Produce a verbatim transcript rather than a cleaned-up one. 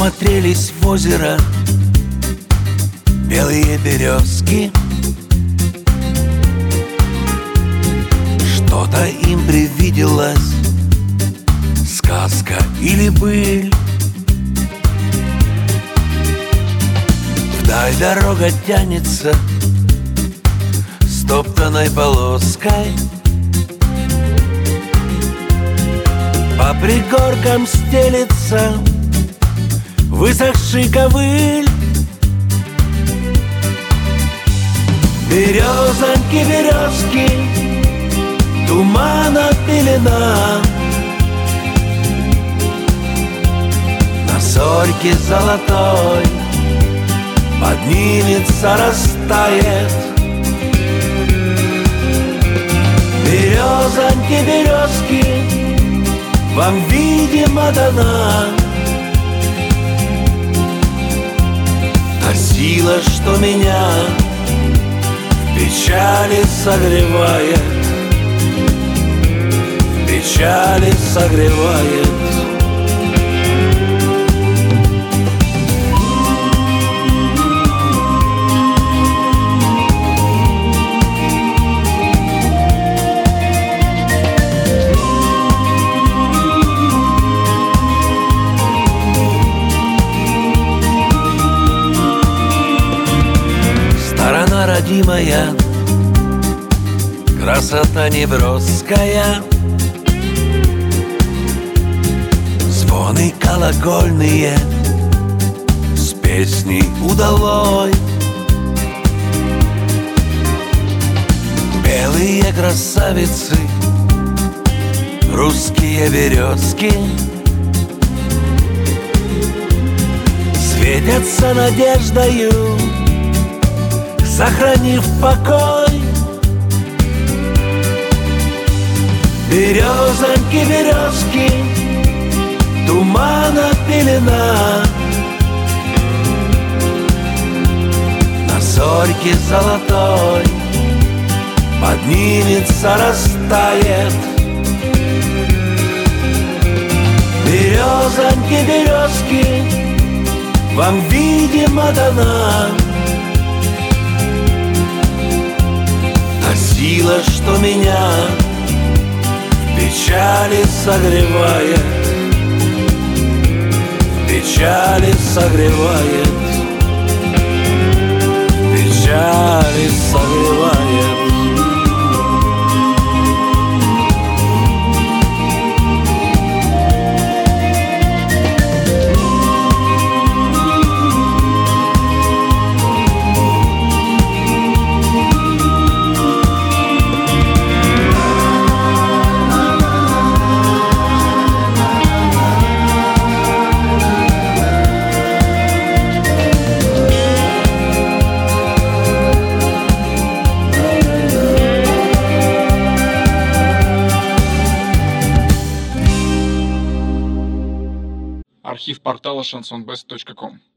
Всмотрелись в озеро белые березки. Что-то им привиделось, сказка или быль. Вдаль дорога тянется стоптанной полоской, по пригоркам стелется высохший ковыль. Березоньки, березки, тумана пелена, на зорьке золотой поднимется, растает. Березоньки, березки, вам, видимо, дана та сила, что меня в печали согревает, в печали согревает. Сторона родимая, красота неброская, звоны колокольные с песней удалой. Белые красавицы, русские березки, светятся надеждою, сохранив покой. Березоньки, березки, тумана пелена, на зорьке золотой поднимется, растает. Березоньки, березки, вам, видимо, дана та сила, что меня в печали согревает, в печали согревает, в печали согревает. Архив портала шансон бест точка ком.